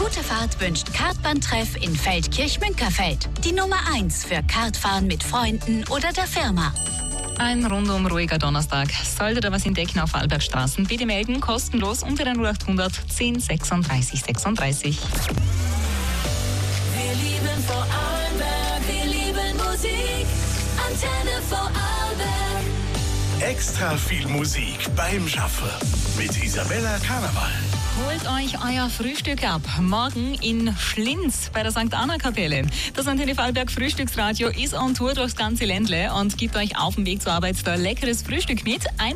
Gute Fahrt wünscht Kartbahntreff in Feldkirch-Münkerfeld. Die Nummer 1 für Kartfahren mit Freunden oder der Firma. Ein rundum ruhiger Donnerstag. Solltet ihr was entdecken auf Vorarlbergstraßen, bitte melden, kostenlos unter der 0800 10 36 36. Wir lieben Vorarlberg, wir lieben Musik. Antenne Vorarlberg. Extra viel Musik beim Schaffen mit Isabella Karneval. Holt euch euer Frühstück ab. Morgen in Schlinz bei der St. Anna-Kapelle. Das Antenne Vorarlberg Frühstücksradio ist on Tour durchs ganze Ländle und gibt euch auf dem Weg zur Arbeit ein leckeres Frühstück mit.